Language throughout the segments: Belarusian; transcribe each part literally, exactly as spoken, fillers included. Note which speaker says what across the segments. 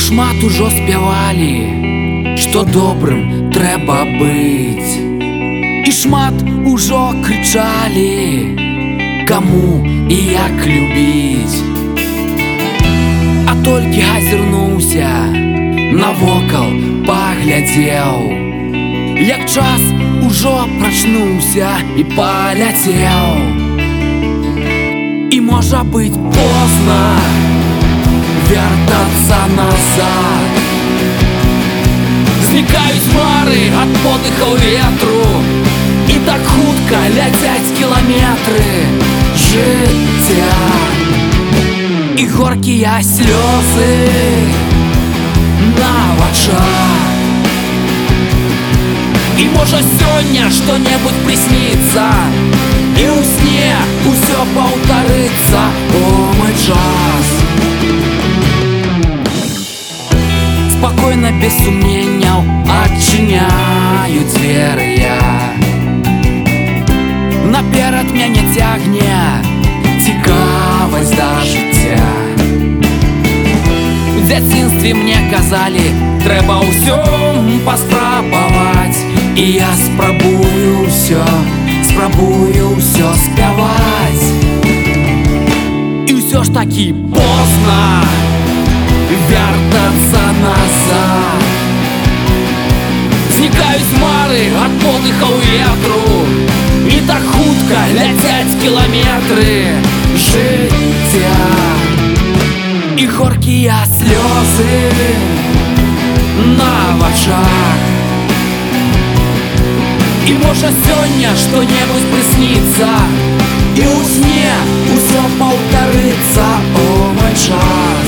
Speaker 1: шмат ужо спявалі, што добрым трэба быць, і шмат ужо крычалі, каму і як любіць. А толькі азірнуўся, навокал паглядзеў, як час ужо прачнуўся і паляцеў. І можа быць позна вяртацца назад. Знікаюць мары ад подыхаў ветру, і так хутка ляцяць кіламетры жыцця. І горкія слёзы на вачах. І можа сёння што-небудзь прысніцца, і ў сне усё паўтарыцца. О, мой час. Спакойна, без сумненняў адчыняю дзверы я. Наперад мяне цягне цікавасць да жыцця. У дзяцінстве мне казалі, трэба ўсё паспрабаваць, і я спрабую ўсё, спрабую ўсё спяваць. І ўсё ж такі позна вяртацца назад. Знікаюць мары ад подыхаў ветру, і так хутка ляцяць кіламетры жыцця. І горкія слёзы на вачах. І можа сёння што-небудзь прысніцца, і ў сне усё паўтарыцца. О, мой час.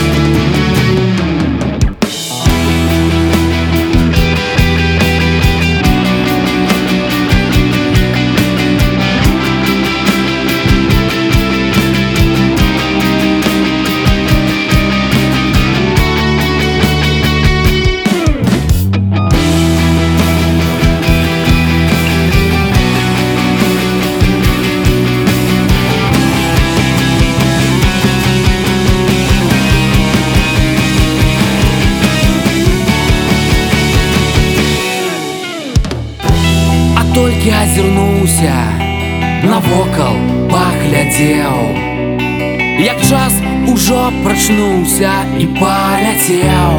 Speaker 1: Толькі азірнуўся, навокал паглядзеў, як час ужо прачнуўся і паляцеў.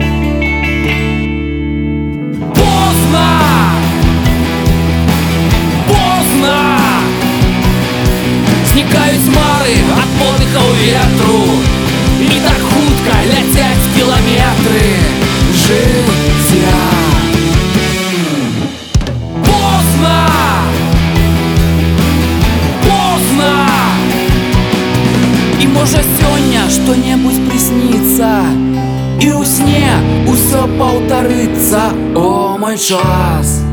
Speaker 1: Позна! Позна! Знікаюць мары ад подыхаў ветру, і так хутка ляцяць кіламетры жыцця. І можа сёння што-небудзь прысніцца, і ў сне усё паўтарыцца. О, мой час.